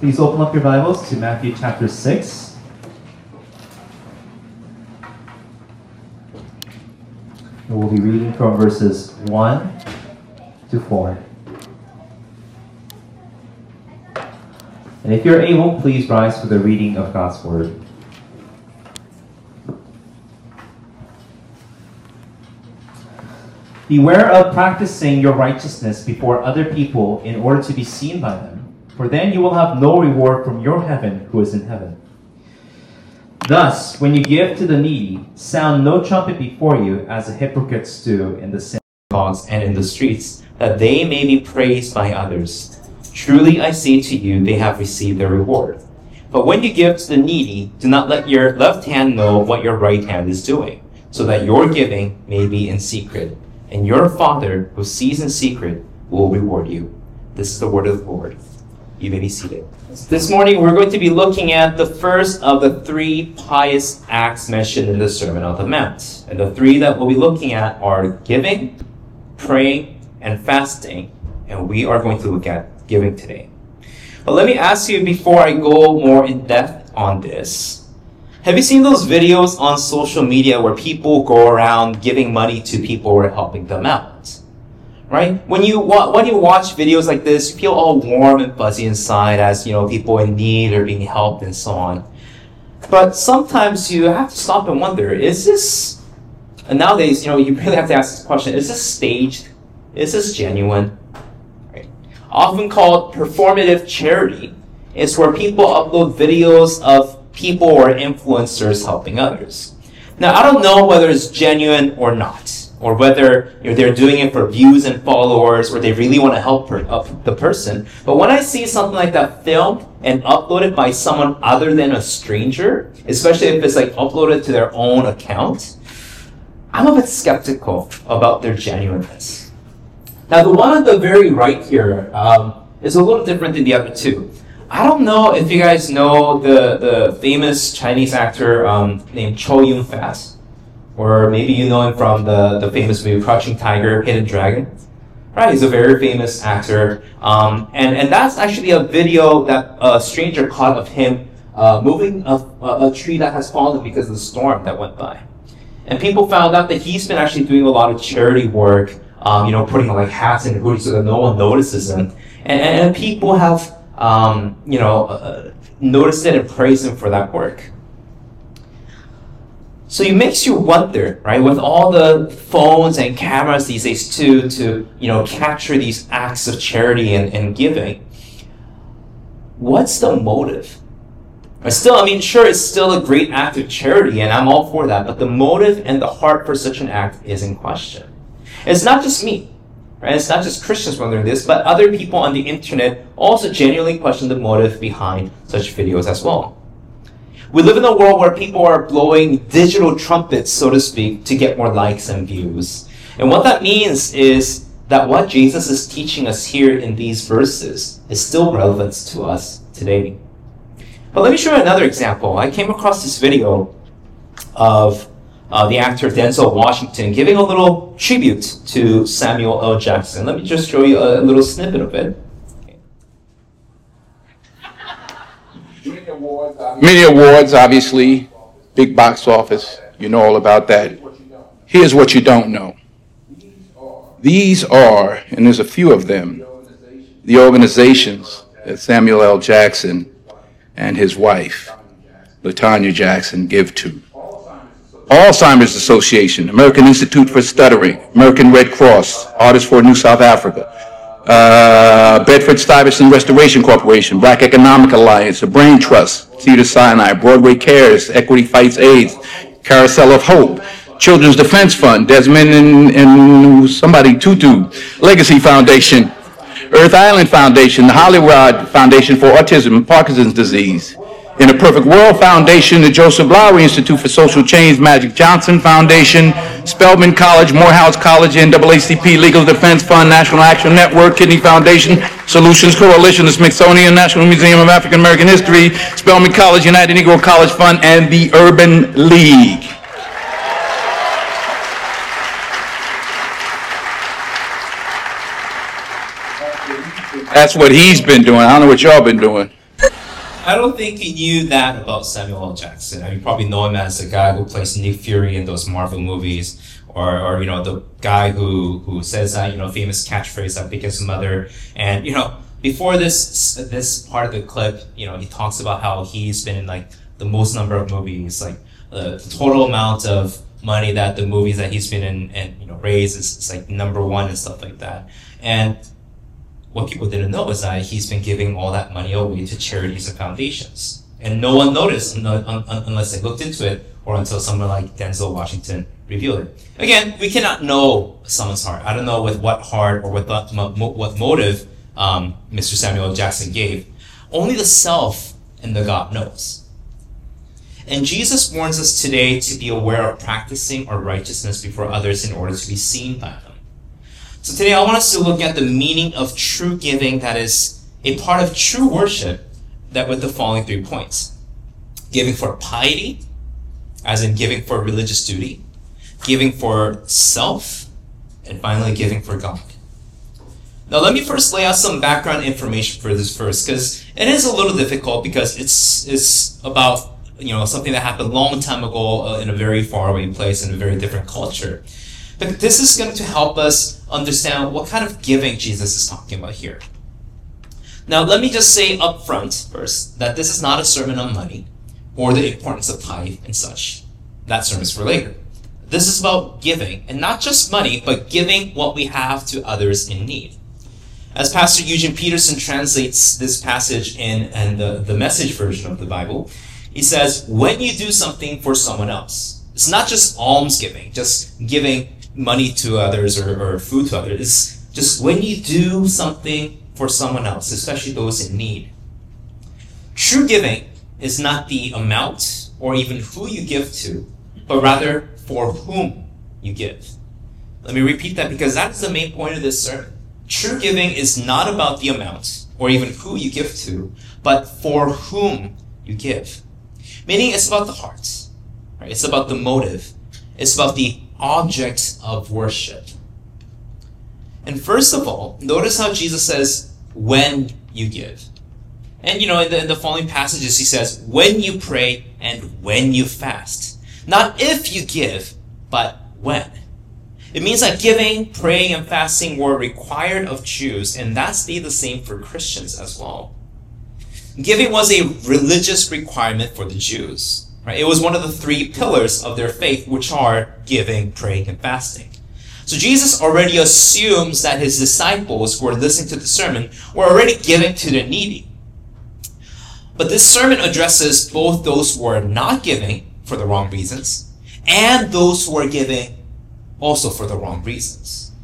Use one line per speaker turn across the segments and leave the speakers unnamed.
Please open up your Bibles to Matthew chapter 6. And we'll be reading from verses 1 to 4. And if you're able, please rise for the reading of God's Word. Beware of practicing your righteousness before other people in order to be seen by them, for then you will have no reward from your heaven who is in heaven. Thus, when you give to the needy, sound no trumpet before you, as the hypocrites do in the synagogues and in the streets, that they may be praised by others. Truly I say to you, they have received their reward. But when you give to the needy, do not let your left hand know what your right hand is doing, so that your giving may be in secret. And your Father, who sees in secret, will reward you. This is the word of the Lord. You may be seated. This morning, we're going to be looking at the first of the three pious acts mentioned in the Sermon on the Mount. And the three that we'll be looking at are giving, praying, and fasting. And we are going to look at giving today. But let me ask you before I go more in depth on this. Have you seen those videos on social media where people go around giving money to people who are helping them out? Right? When you watch videos like this, you feel all warm and fuzzy inside as, people in need are being helped and so on. But sometimes you have to stop and wonder, is this, and nowadays, you really have to ask this question, is this staged? Is this genuine? Right? Often called performative charity, it's where people upload videos of people or influencers helping others. Now, I don't know whether it's genuine or not, or whether they're doing it for views and followers, or they really want to help the person. But when I see something like that filmed and uploaded by someone other than a stranger, especially if it's uploaded to their own account, I'm a bit skeptical about their genuineness. Now, the one on the very right here is a little different than the other two. I don't know if you guys know the famous Chinese actor named Chow Yun-fat, or maybe you know him from the famous movie Crouching Tiger, Hidden Dragon. Right, he's a very famous actor, and that's actually a video that a stranger caught of him moving a tree that has fallen because of the storm that went by. And people found out that he's been actually doing a lot of charity work, putting hats and hoodies so that no one notices him, and people have noticed it and praised him for that work. So it makes you wonder, right, with all the phones and cameras these days to capture these acts of charity and giving, what's the motive? Sure, it's still a great act of charity, and I'm all for that, but the motive and the heart for such an act is in question. It's not just me. Right? It's not just Christians wondering this, but other people on the internet also genuinely question the motive behind such videos as well. We live in a world where people are blowing digital trumpets, so to speak, to get more likes and views. And what that means is that what Jesus is teaching us here in these verses is still relevant to us today. But let me show you another example. I came across this video of the actor Denzel Washington giving a little tribute to Samuel L. Jackson. Let me just show you a little snippet of it.
Many awards, obviously, big box office. You know all about that. Here's what you don't know. These are, and there's a few of them, the organizations that Samuel L. Jackson and his wife, LaTanya Jackson, give to. Alzheimer's Association, American Institute for Stuttering, American Red Cross, Artists for New South Africa, Bedford-Stuyvesant Restoration Corporation, Black Economic Alliance, the Brain Trust, Cedars-Sinai, Broadway Cares, Equity Fights AIDS, Carousel of Hope, Children's Defense Fund, Desmond and somebody Tutu, Legacy Foundation, Earth Island Foundation, the Hollywood Foundation for Autism and Parkinson's Disease, In a Perfect World Foundation, the Joseph Lowery Institute for Social Change, Magic Johnson Foundation, Spelman College, Morehouse College, NAACP, Legal Defense Fund, National Action Network, Kidney Foundation, Solutions Coalition, the Smithsonian National Museum of African American History, Spelman College, United Negro College Fund, and the Urban League. That's what he's been doing. I don't know what y'all been doing.
I don't think he knew that about Samuel L. Jackson. I mean, you probably know him as the guy who plays Nick Fury in those Marvel movies, or you know, the guy who says that, you know, famous catchphrase that begins mother. And you know, before this part of the clip, you know, he talks about how he's been in like the most number of movies, like the total amount of money that the movies that he's been in and, you know, raised is like #1 and stuff like that. And what people didn't know is that he's been giving all that money away to charities and foundations. And no one noticed unless they looked into it, or until someone like Denzel Washington revealed it. Again, we cannot know someone's heart. I don't know with what heart or with what motive Mr. Samuel L. Jackson gave. Only the self and the God knows. And Jesus warns us today to be aware of practicing our righteousness before others in order to be seen by them. So today I want us to look at the meaning of true giving, that is a part of true worship, that with the following 3 points. Giving for piety, as in giving for religious duty, giving for self, and finally giving for God. Now let me first lay out some background information for this verse, because it is a little difficult because it's about, you know, something that happened a long time ago in a very faraway place in a very different culture. But this is going to help us understand what kind of giving Jesus is talking about here. Now, let me just say up front first that this is not a sermon on money or the importance of tithe and such. That sermon is for later. This is about giving, and not just money, but giving what we have to others in need. As Pastor Eugene Peterson translates this passage in the Message version of the Bible, he says, when you do something for someone else, it's not just almsgiving, just giving money to others or food to others. It's just when you do something for someone else, especially those in need. True giving is not the amount or even who you give to, but rather for whom you give. Let me repeat that, because that is the main point of this sermon. True giving is not about the amount or even who you give to, but for whom you give. Meaning it's about the heart, right? It's about the motive. It's about the object of worship. And first of all, notice how Jesus says, when you give. And you know, in the following passages, he says, when you pray and when you fast. Not if you give, but when. It means that giving, praying, and fasting were required of Jews, and that stayed the same for Christians as well. Giving was a religious requirement for the Jews. Right? It was one of the 3 pillars of their faith, which are giving, praying, and fasting. So Jesus already assumes that his disciples who were listening to the sermon were already giving to the needy. But this sermon addresses both those who are not giving for the wrong reasons and those who are giving also for the wrong reasons.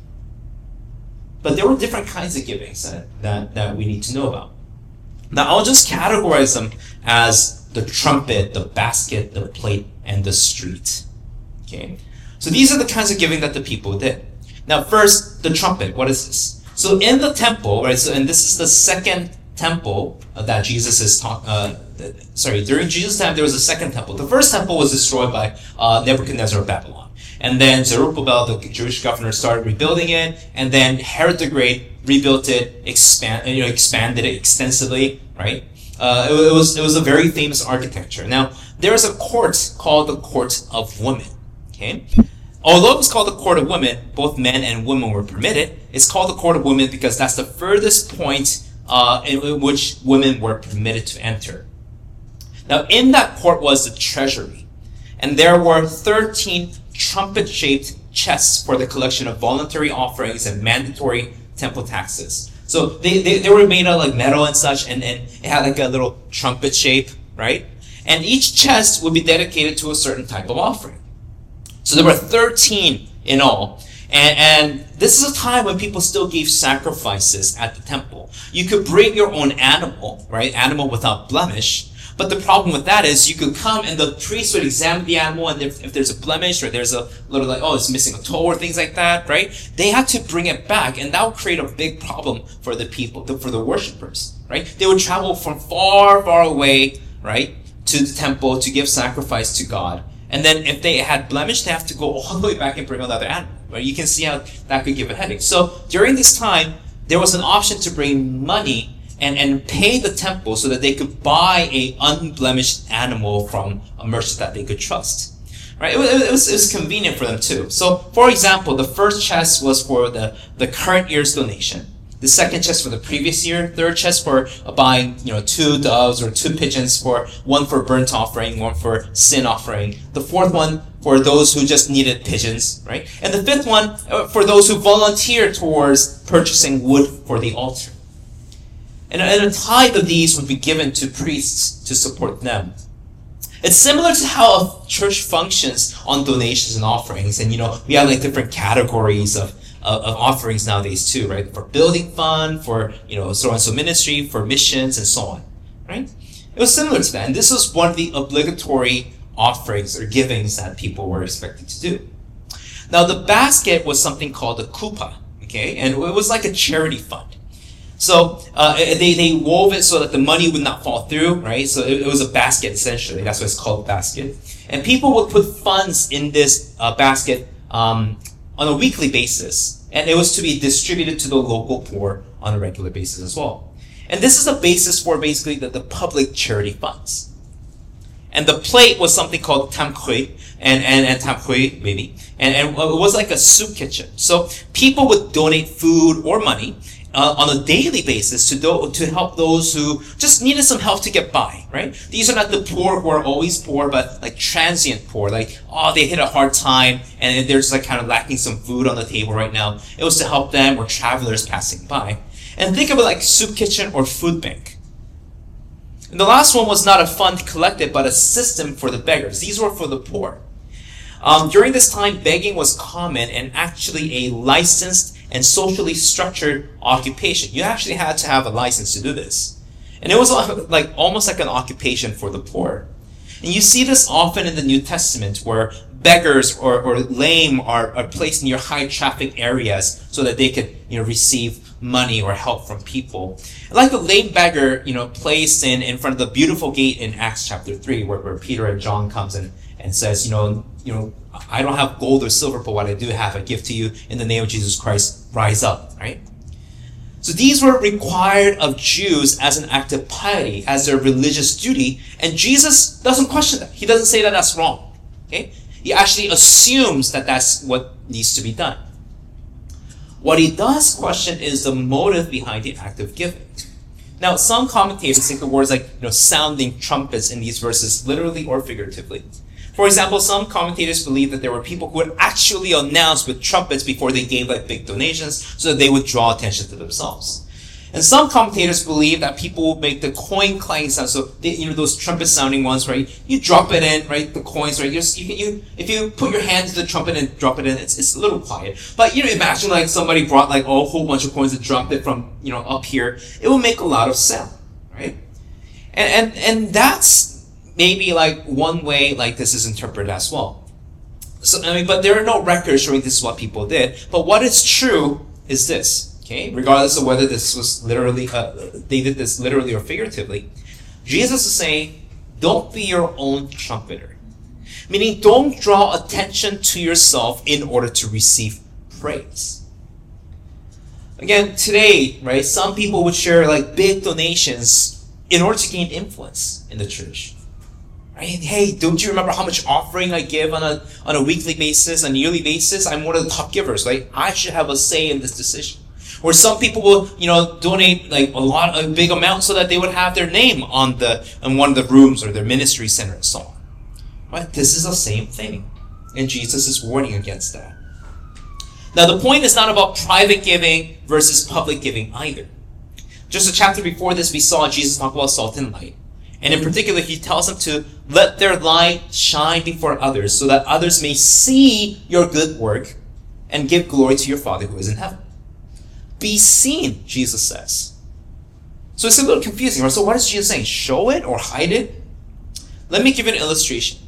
But there were different kinds of givings that we need to know about. Now I'll just categorize them as the trumpet, the basket, the plate, and the street. Okay? So these are the kinds of giving that the people did. Now first, the trumpet. What is this? So in the temple, right? So, and this is the second temple that Jesus is during Jesus' time, there was a second temple. The first temple was destroyed by Nebuchadnezzar of Babylon. And then Zerubbabel, the Jewish governor, started rebuilding it. And then Herod the Great rebuilt it, expanded it extensively, right? It was a very famous architecture. Now, there is a court called the Court of Women. Okay? Although it was called the Court of Women, both men and women were permitted. It's called the Court of Women because that's the furthest point in which women were permitted to enter. Now, in that court was the treasury. And there were 13 trumpet-shaped chests for the collection of voluntary offerings and mandatory temple taxes. So they were made of like metal and such, and it had like a little trumpet shape, right? And each chest would be dedicated to a certain type of offering. So there were 13 in all. And this is a time when people still gave sacrifices at the temple. You could bring your own animal, right? Animal without blemish. But the problem with that is you could come and the priest would examine the animal, and if there's a blemish or there's a little like, oh, it's missing a toe or things like that, right? They had to bring it back, and that would create a big problem for the people, for the worshipers, right? They would travel from far, far away, right, to the temple to give sacrifice to God. And then if they had blemish, they have to go all the way back and bring another animal, right? You can see how that could give a headache. So during this time, there was an option to bring money and pay the temple so that they could buy a unblemished animal from a merchant that they could trust. Right? It was convenient for them too. So, for example, the first chest was for the current year's donation. The second chest for the previous year. Third chest for buying 2 doves or 2 pigeons, one for burnt offering, one for sin offering. The fourth one for those who just needed pigeons, right? And the fifth one for those who volunteered towards purchasing wood for the altar. And a tithe of these would be given to priests to support them. It's similar to how a church functions on donations and offerings. And, we have like different categories of offerings nowadays too, right? For building fund, for, so-and-so ministry, for missions, and so on, right? It was similar to that. And this was one of the obligatory offerings or givings that people were expected to do. Now, the basket was something called a kupa, okay? And it was like a charity fund. So they wove it so that the money would not fall through, right? So it was a basket, essentially. That's why it's called basket. And people would put funds in this basket on a weekly basis. And it was to be distributed to the local poor on a regular basis as well. And this is the basis for basically the public charity funds. And the plate was something called tamkhui, and tamkhui, maybe. And it was like a soup kitchen. So people would donate food or money on a daily basis to help those who just needed some help to get by, right? These are not the poor who are always poor, but like transient poor, like, they hit a hard time and they're just like kind of lacking some food on the table right now. It was to help them or travelers passing by. And think of it like soup kitchen or food bank. And the last one was not a fund collected, but a system for the beggars. These were for the poor. During this time, begging was common and actually a licensed and socially structured occupation. You actually had to have a license to do this. And it was like almost like an occupation for the poor. And you see this often in the New Testament where beggars or lame are placed near high traffic areas so that they could receive money or help from people. Like the lame beggar placed in front of the beautiful gate in Acts chapter 3 where Peter and John comes and says, I don't have gold or silver, but what I do have, I give to you in the name of Jesus Christ, rise up, right? So these were required of Jews as an act of piety, as their religious duty, and Jesus doesn't question that. He doesn't say that that's wrong, okay? He actually assumes that that's what needs to be done. What he does question is the motive behind the act of giving. Now, some commentators think the words like sounding trumpets in these verses literally or figuratively. For example, some commentators believe that there were people who would actually announce with trumpets before they gave like big donations so that they would draw attention to themselves. And some commentators believe that people would make the coin clanking sound. So those trumpet sounding ones, right? You drop it in, right? The coins, right? If you put your hand to the trumpet and drop it in, it's a little quiet. But imagine like somebody brought like a whole bunch of coins and dropped it from up here. It will make a lot of sound, right? And that's maybe like one way like this is interpreted as well. So but there are no records showing this is what people did. But what is true is this, okay? Regardless of whether this was literally, they did this literally or figuratively, Jesus is saying, don't be your own trumpeter. Meaning, don't draw attention to yourself in order to receive praise. Again, today, right, some people would share like big donations in order to gain influence in the church. Right? Hey, don't you remember how much offering I give on a weekly basis, on a yearly basis? I'm one of the top givers, right? I should have a say in this decision. Or some people will, donate like a big amount so that they would have their name on one of the rooms or their ministry center and so on. Right? This is the same thing. And Jesus is warning against that. Now, the point is not about private giving versus public giving either. Just a chapter before this, we saw Jesus talk about salt and light. And in particular, he tells them to let their light shine before others so that others may see your good work and give glory to your Father who is in heaven. Be seen, Jesus says. So it's a little confusing, right? So what is Jesus saying? Show it or hide it? Let me give you an illustration.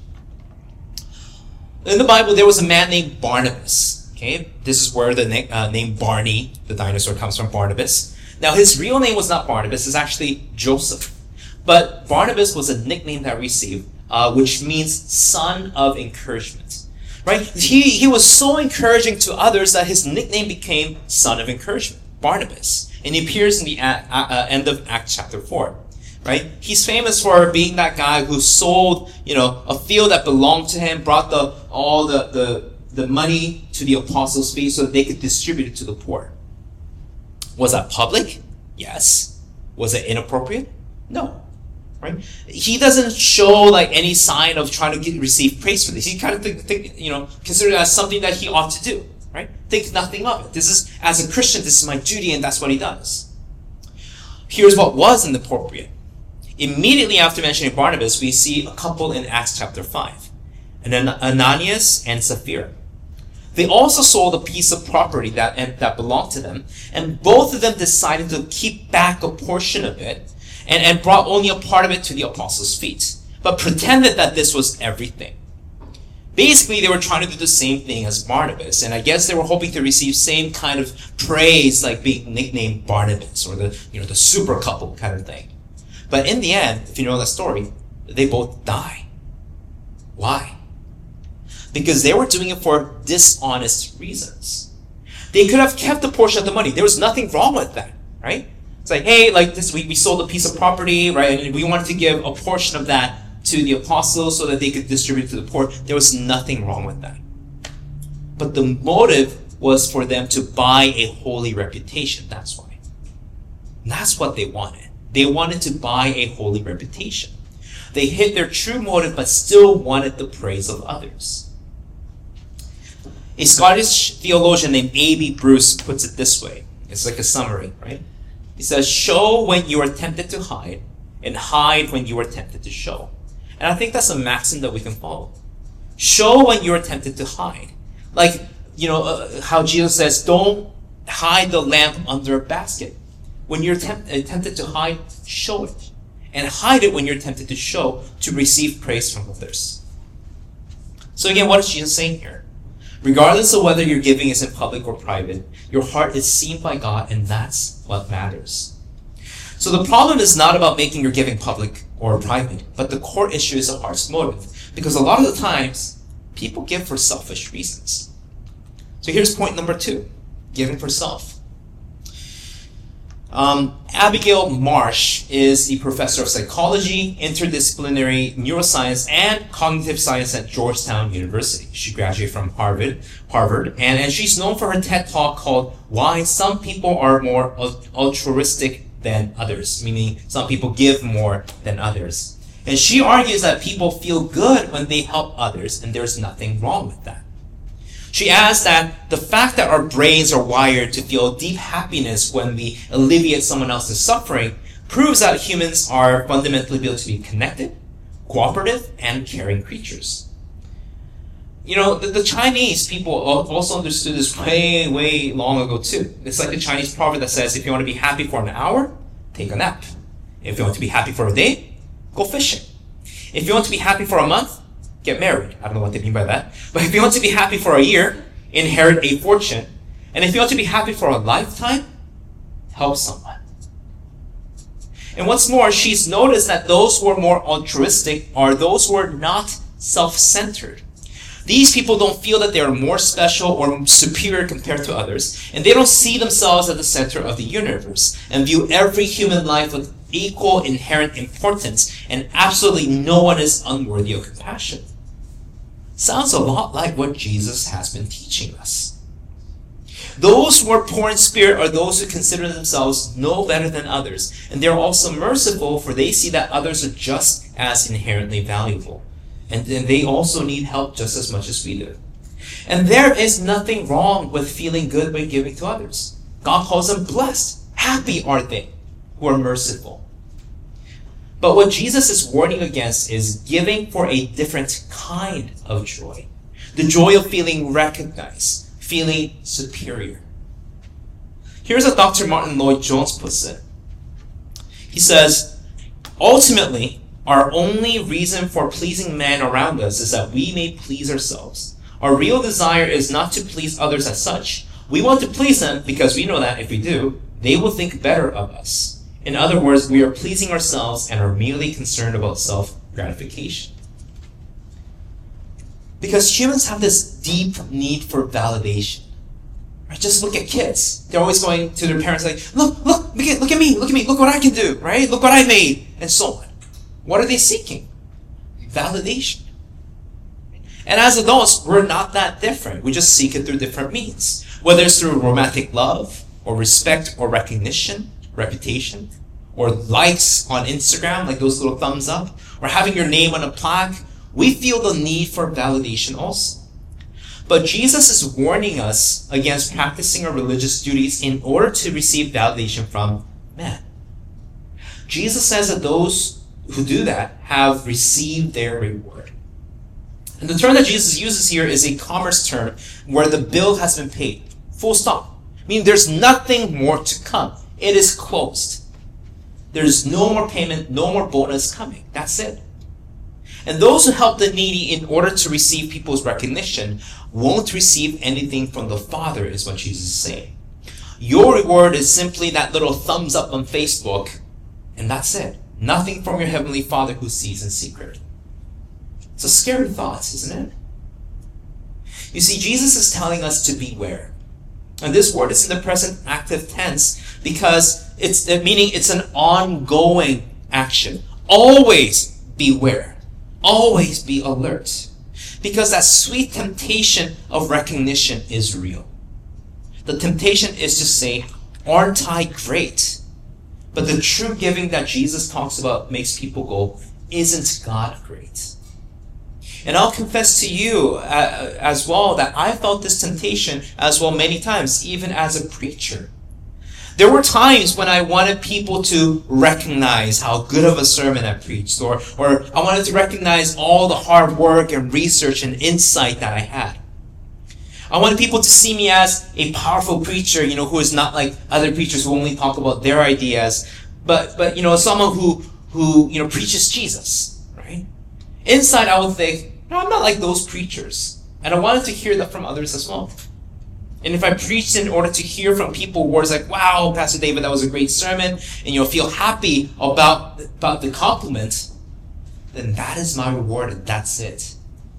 In the Bible, there was a man named Barnabas. Okay, this is where the name Barney, the dinosaur, comes from, Barnabas. Now, his real name was not Barnabas. It's actually Joseph. But Barnabas was a nickname that he received, which means son of encouragement. Right? He was so encouraging to others that his nickname became son of encouragement. Barnabas. And he appears in the end of Acts chapter 4. Right? He's famous for being that guy who sold, a field that belonged to him, brought all the money to the apostles' feet so that they could distribute it to the poor. Was that public? Yes. Was it inappropriate? No. Right? He doesn't show any sign of trying to receive praise for this. He kind of consider it as something that he ought to do. Right? Think nothing of it. As a Christian, this is my duty, and that's what he does. Here's what was inappropriate. Immediately after mentioning Barnabas, we see a couple in Acts chapter 5, Ananias and Sapphira. They also sold a piece of property that belonged to them, and both of them decided to keep back a portion of it and brought only a part of it to the apostles' feet, but pretended that this was everything. Basically, they were trying to do the same thing as Barnabas, and I guess they were hoping to receive same kind of praise, like being nicknamed Barnabas or the super couple kind of thing. But in the end, if you know that story, they both die. Why? Because they were doing it for dishonest reasons. They could have kept a portion of the money. There was nothing wrong with that, right? It's like, hey, this week we sold a piece of property, right? And we wanted to give a portion of that to the apostles so that they could distribute to the poor. There was nothing wrong with that. But the motive was for them to buy a holy reputation. That's why. And that's what they wanted. They wanted to buy a holy reputation. They hid their true motive, but still wanted the praise of others. A Scottish theologian named A.B. Bruce puts it this way. It's like a summary, right? He says, show when you are tempted to hide, and hide when you are tempted to show. And I think that's a maxim that we can follow. Show when you are tempted to hide. How Jesus says, don't hide the lamp under a basket. When you're tempted to hide, show it. And hide it when you're tempted to show, to receive praise from others. So again, what is Jesus saying here? Regardless of whether your giving is in public or private, your heart is seen by God, and that's what matters. So the problem is not about making your giving public or private, but the core issue is the heart's motive. Because a lot of the times, people give for selfish reasons. So here's point number 2, giving for self. Abigail Marsh is the professor of psychology, interdisciplinary neuroscience, and cognitive science at Georgetown University. She graduated from Harvard, and she's known for her TED Talk called Why Some People Are More Altruistic Than Others, meaning some people give more than others. And she argues that people feel good when they help others, and there's nothing wrong with that. She adds that the fact that our brains are wired to feel deep happiness when we alleviate someone else's suffering proves that humans are fundamentally built to be connected, cooperative, and caring creatures. The Chinese people also understood this way, way long ago too. It's like the Chinese proverb that says, if you want to be happy for an hour, take a nap. If you want to be happy for a day, go fishing. If you want to be happy for a month, get married. I don't know what they mean by that. But if you want to be happy for a year, inherit a fortune. And if you want to be happy for a lifetime, help someone. And what's more, she's noticed that those who are more altruistic are those who are not self-centered. These people don't feel that they are more special or superior compared to others, and they don't see themselves at the center of the universe and view every human life with equal inherent importance, and absolutely no one is unworthy of compassion. Sounds a lot like what Jesus has been teaching us. Those who are poor in spirit are those who consider themselves no better than others, and they're also merciful, for they see that others are just as inherently valuable, and they also need help just as much as we do. And there is nothing wrong with feeling good by giving to others. God calls them blessed. Happy are they who are merciful. But what Jesus is warning against is giving for a different kind of joy. The joy of feeling recognized, feeling superior. Here's how Dr. Martin Lloyd-Jones puts it. He says, ultimately, our only reason for pleasing men around us is that we may please ourselves. Our real desire is not to please others as such. We want to please them because we know that if we do, they will think better of us. In other words, we are pleasing ourselves and are merely concerned about self-gratification. Because humans have this deep need for validation, Right? Just look at kids. They're always going to their parents like, look at me, look what I can do, right? Look what I made, and so on. What are they seeking? Validation. And as adults, we're not that different. We just seek it through different means. Whether it's through romantic love, or respect, or recognition, reputation, or likes on Instagram, like those little thumbs up, or having your name on a plaque, we feel the need for validation also. But Jesus is warning us against practicing our religious duties in order to receive validation from man. Jesus says that those who do that have received their reward. And the term that Jesus uses here is a commerce term where the bill has been paid. Full stop. Meaning there's nothing more to come. It is closed. There's no more payment, no more bonus coming. That's it. And those who help the needy in order to receive people's recognition won't receive anything from the Father, is what Jesus is saying. Your reward is simply that little thumbs up on Facebook, and that's it. Nothing from your Heavenly Father who sees in secret. It's a scary thought, isn't it? You see, Jesus is telling us to beware. And this word is in the present active tense because meaning it's an ongoing action. Always beware. Always be alert. Because that sweet temptation of recognition is real. The temptation is to say, aren't I great? But the true giving that Jesus talks about makes people go, isn't God great? And I'll confess to you as well that I felt this temptation as well many times, even as a preacher. There were times when I wanted people to recognize how good of a sermon I preached, or I wanted to recognize all the hard work and research and insight that I had. I wanted people to see me as a powerful preacher, who is not like other preachers who only talk about their ideas, but someone who preaches Jesus, right? Inside I would think, no, I'm not like those preachers. And I wanted to hear that from others as well. And if I preached in order to hear from people words like, wow, Pastor David, that was a great sermon, and feel happy about the compliment, then that is my reward and that's it.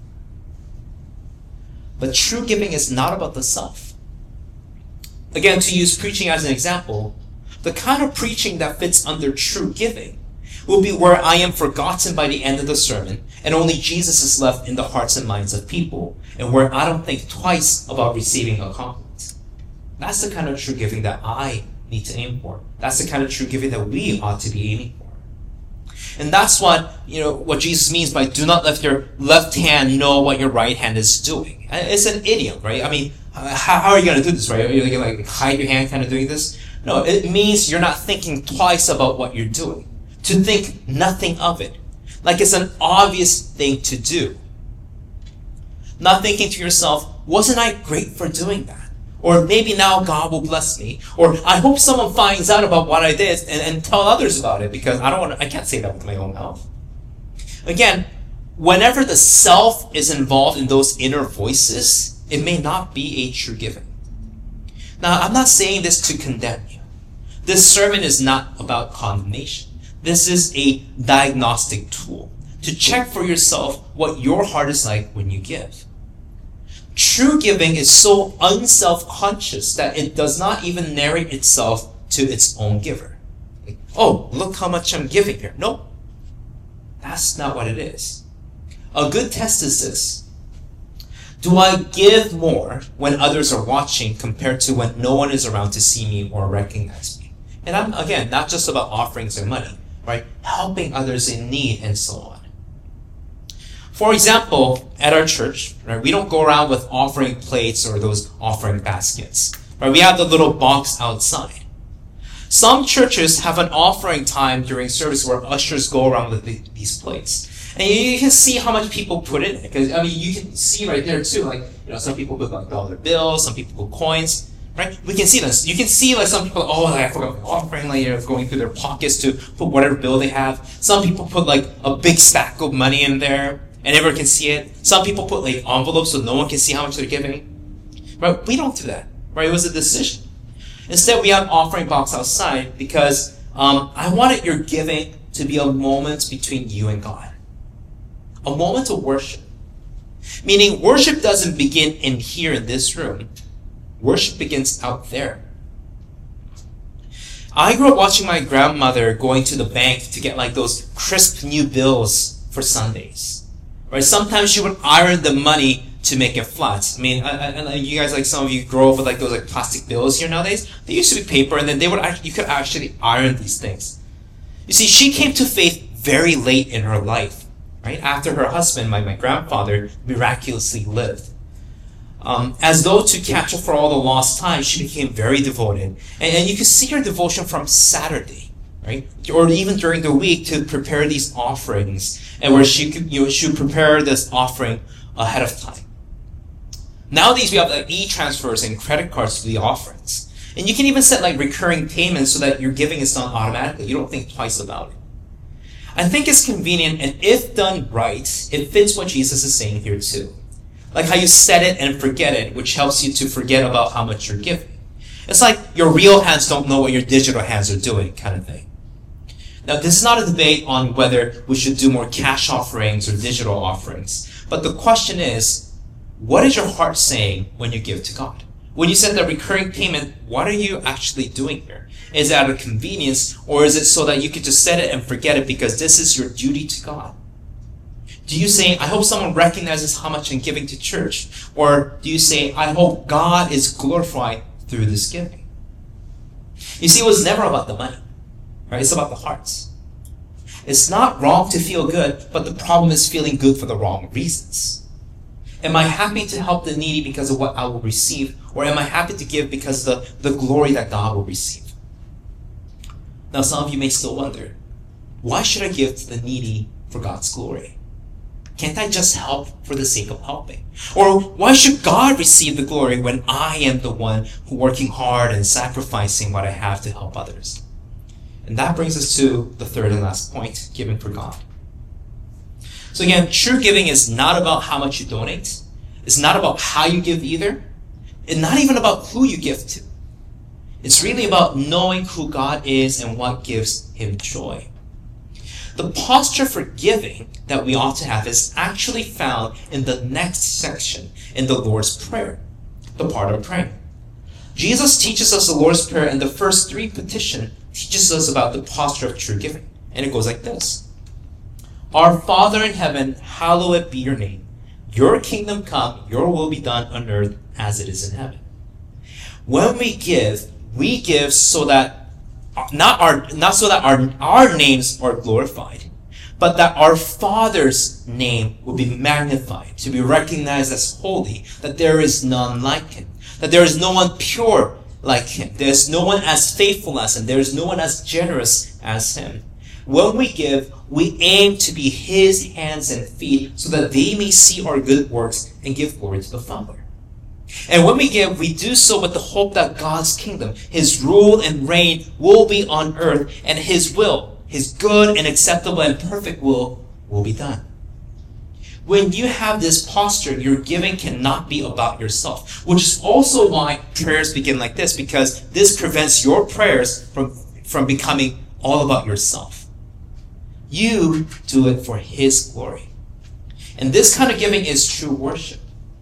But true giving is not about the self. Again, to use preaching as an example, the kind of preaching that fits under true giving will be where I am forgotten by the end of the sermon and only Jesus is left in the hearts and minds of people, and where I don't think twice about receiving a compliment. That's the kind of true giving that I need to aim for. That's the kind of true giving that we ought to be aiming for. And that's what Jesus means by do not let your left hand know what your right hand is doing. It's an idiom, right? I mean, how are you going to do this, right? Are you going to hide your hand kind of doing this? No, it means you're not thinking twice about what you're doing. To think nothing of it. Like it's an obvious thing to do. Not thinking to yourself, wasn't I great for doing that? Or maybe now God will bless me. Or I hope someone finds out about what I did and tell others about it, because I can't say that with my own mouth. Again, whenever the self is involved in those inner voices, it may not be a true giving. Now, I'm not saying this to condemn you. This sermon is not about condemnation. This is a diagnostic tool to check for yourself what your heart is like when you give. True giving is so unself-conscious that it does not even narrate itself to its own giver. Like, oh, look how much I'm giving here. No, that's not what it is. A good test is this. Do I give more when others are watching compared to when no one is around to see me or recognize me? And I'm, again, not just about offerings and money, right? Helping others in need and so on. For example, at our church, right, we don't go around with offering plates or those offering baskets. Right? We have the little box outside. Some churches have an offering time during service where ushers go around with these plates. And you can see how much people put in it. Because, you can see right there too, like, some people put like dollar bills, some people put coins. Right? We can see this. You can see like some people, I forgot my offering, going through their pockets to put whatever bill they have. Some people put like a big stack of money in there and everyone can see it. Some people put like envelopes so no one can see how much they're giving. Right? We don't do that. Right? It was a decision. Instead, we have offering box outside because I wanted your giving to be a moment between you and God. A moment of worship. Meaning worship doesn't begin in here in this room. Worship begins out there. I grew up watching my grandmother going to the bank to get like those crisp new bills for Sundays. Right? Sometimes she would iron the money to make it flat. I mean, and you guys, like some of you grow up with like those like plastic bills here nowadays. They used to be paper, and then you could actually iron these things. You see, she came to faith very late in her life, right? After her husband, my grandfather, miraculously lived. As though to catch up for all the lost time, she became very devoted. And you can see her devotion from Saturday, right? Or even during the week to prepare these offerings, and where she would prepare this offering ahead of time. Nowadays, we have like e-transfers and credit cards to the offerings. And you can even set like recurring payments so that your giving is done automatically. You don't think twice about it. I think it's convenient, and if done right, it fits what Jesus is saying here too. Like how you set it and forget it, which helps you to forget about how much you're giving. It's like your real hands don't know what your digital hands are doing, kind of thing. Now, this is not a debate on whether we should do more cash offerings or digital offerings. But the question is, what is your heart saying when you give to God? When you set the recurring payment, what are you actually doing here? Is it out of convenience, or is it so that you could just set it and forget it because this is your duty to God? Do you say, I hope someone recognizes how much I'm giving to church? Or do you say, I hope God is glorified through this giving? You see, it was never about the money, right? It's about the hearts. It's not wrong to feel good, but the problem is feeling good for the wrong reasons. Am I happy to help the needy because of what I will receive? Or am I happy to give because of the glory that God will receive? Now, some of you may still wonder, why should I give to the needy for God's glory? Can't I just help for the sake of helping? Or why should God receive the glory when I am the one who working hard and sacrificing what I have to help others? And that brings us to the third and last point, giving for God. So again, true giving is not about how much you donate. It's not about how you give either. And not even about who you give to. It's really about knowing who God is and what gives Him joy. The posture for giving that we ought to have is actually found in the next section in the Lord's Prayer, the part of praying. Jesus teaches us the Lord's Prayer, and the first three petitions teaches us about the posture of true giving. And it goes like this. Our Father in heaven, hallowed be your name. Your kingdom come, your will be done on earth as it is in heaven. When we give so that not so that our names are glorified, but that our Father's name will be magnified, to be recognized as holy, that there is none like Him, that there is no one pure like Him, there is no one as faithful as Him, there is no one as generous as Him. When we give, we aim to be His hands and feet so that they may see our good works and give glory to the Father. And when we give, we do so with the hope that God's kingdom, His rule and reign will be on earth, and His will, His good and acceptable and perfect will be done. When you have this posture, your giving cannot be about yourself, which is also why prayers begin like this, because this prevents your prayers from becoming all about yourself. You do it for His glory. And this kind of giving is true worship.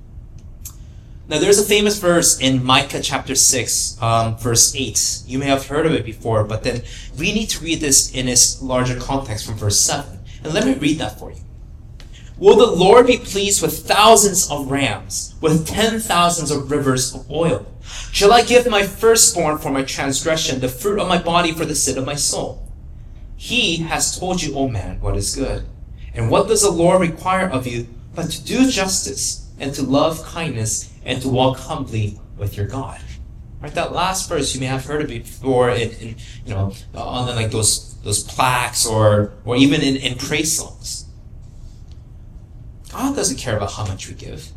Now, there's a famous verse in Micah chapter 6, verse 8. You may have heard of it before, but then we need to read this in its larger context from verse 7. And let me read that for you. Will the Lord be pleased with thousands of rams, with 10,000s of rivers of oil? Shall I give my firstborn for my transgression, the fruit of my body for the sin of my soul? He has told you, O man, what is good. And what does the Lord require of you but to do justice and to love kindness and to walk humbly with your God? Right, that last verse you may have heard of it before on like those plaques or even in praise songs. God doesn't care about how much we give.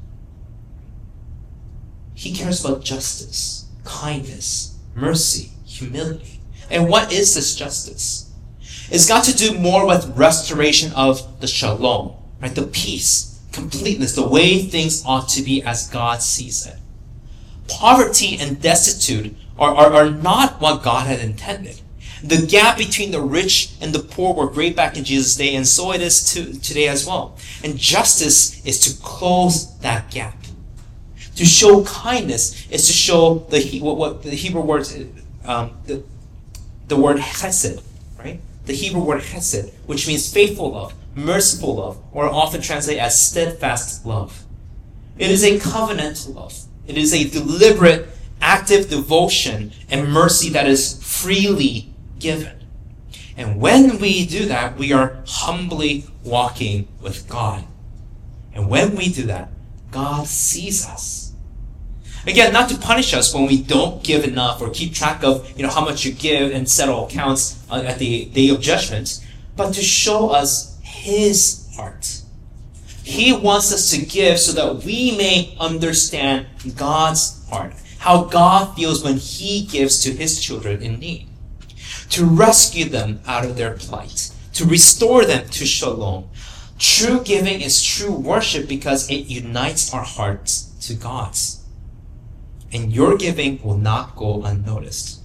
He cares about justice, kindness, mercy, humility. And what is this justice? It's got to do more with restoration of the shalom, right? The peace, completeness, the way things ought to be as God sees it. Poverty and destitute are not what God had intended. The gap between the rich and the poor were great back in Jesus' day, and so it is today as well. And justice is to close that gap. To show kindness is to show what the Hebrew word, the word chesed, right? The Hebrew word chesed, which means faithful love, merciful love, or often translated as steadfast love. It is a covenantal love. It is a deliberate, active devotion and mercy that is freely given. And when we do that, we are humbly walking with God. And when we do that, God sees us. Again, not to punish us when we don't give enough or keep track of how much you give and settle accounts at the day of judgment, but to show us His heart. He wants us to give so that we may understand God's heart, how God feels when He gives to His children in need, to rescue them out of their plight, to restore them to shalom. True giving is true worship because it unites our hearts to God's. And your giving will not go unnoticed.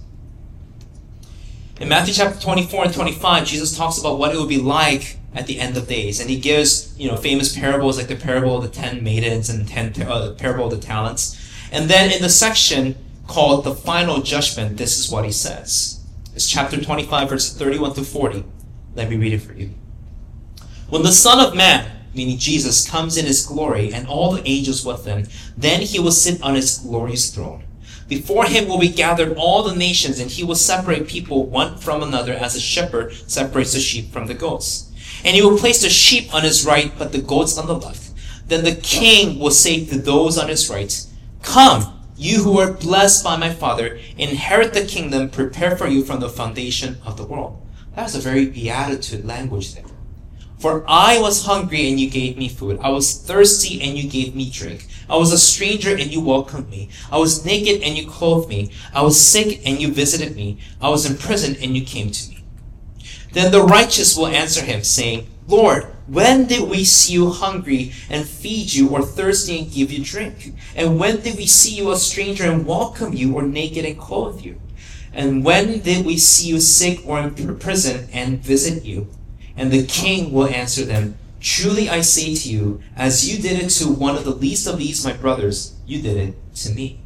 In Matthew chapter 24 and 25, Jesus talks about what it will be like at the end of days. And He gives, famous parables like the parable of the 10 maidens and the parable of the talents. And then in the section called the final judgment, this is what He says. It's chapter 25, verses 31 to 40. Let me read it for you. When the Son of Man, meaning Jesus, comes in His glory and all the angels with Him, then He will sit on His glorious throne. Before Him will be gathered all the nations, and He will separate people one from another as a shepherd separates the sheep from the goats. And He will place the sheep on His right, but the goats on the left. Then the King will say to those on His right, "Come, you who are blessed by my Father, inherit the kingdom prepared for you from the foundation of the world." That's a very beatitude language there. For I was hungry and you gave me food. I was thirsty and you gave me drink. I was a stranger and you welcomed me. I was naked and you clothed me. I was sick and you visited me. I was in prison and you came to me. Then the righteous will answer Him, saying, "Lord, when did we see you hungry and feed you, or thirsty and give you drink? And when did we see you a stranger and welcome you, or naked and clothe you? And when did we see you sick or in prison and visit you?" And the King will answer them, "Truly I say to you, as you did it to one of the least of these my brothers, you did it to me."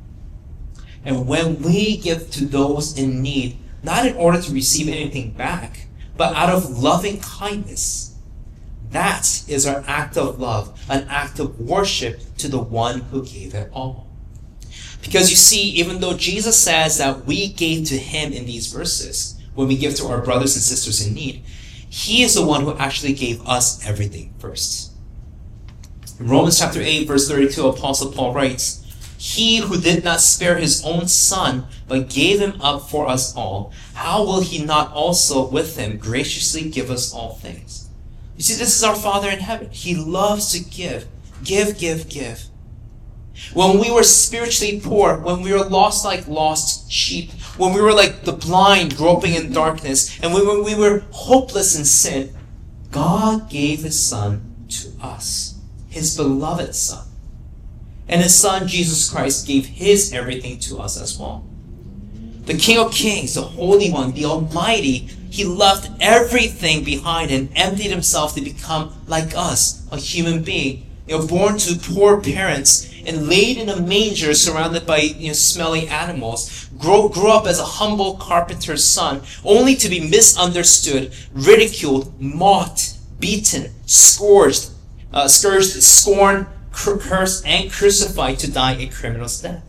And when we give to those in need, not in order to receive anything back, but out of loving kindness, that is our act of love, an act of worship to the one who gave it all. Because you see, even though Jesus says that we gave to Him in these verses, when we give to our brothers and sisters in need, He is the one who actually gave us everything first. In Romans chapter 8, verse 32, Apostle Paul writes, "He who did not spare His own Son, but gave Him up for us all, how will He not also with Him graciously give us all things?" You see, this is our Father in heaven. He loves to give. Give, give, give. When we were spiritually poor, when we were lost like lost sheep, when we were like the blind groping in darkness, and when we were hopeless in sin, God gave His Son to us, His beloved Son. And His Son, Jesus Christ, gave His everything to us as well. The King of Kings, the Holy One, the Almighty, He left everything behind and emptied Himself to become like us, a human being, born to poor parents, and laid in a manger surrounded by smelly animals, grew up as a humble carpenter's son, only to be misunderstood, ridiculed, mocked, beaten, scourged, scorned, cursed, and crucified to die a criminal's death.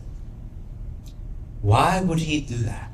Why would He do that?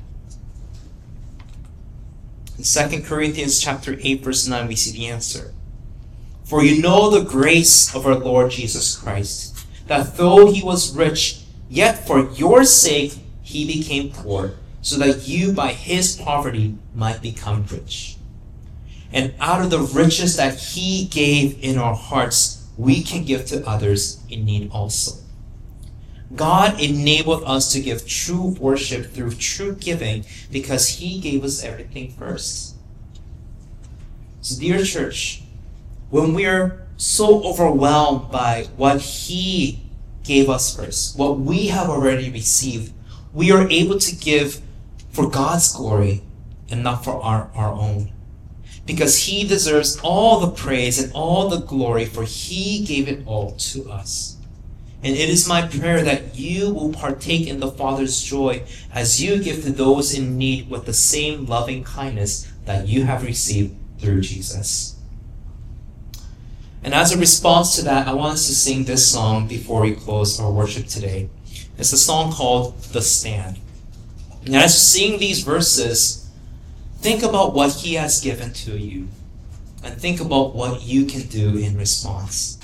In 2 Corinthians chapter 8, verse 9, we see the answer. "For you know the grace of our Lord Jesus Christ, that though He was rich, yet for your sake He became poor, so that you by His poverty might become rich. And out of the riches that He gave in our hearts, we can give to others in need also." God enabled us to give true worship through true giving because He gave us everything first. So dear church, when we are so overwhelmed by what He gave us first, what we have already received, we are able to give for God's glory and not for our own. Because He deserves all the praise and all the glory, for He gave it all to us. And it is my prayer that you will partake in the Father's joy as you give to those in need with the same loving kindness that you have received through Jesus. And as a response to that, I want us to sing this song before we close our worship today. It's a song called The Stand. And as you sing these verses, think about what He has given to you. And think about what you can do in response.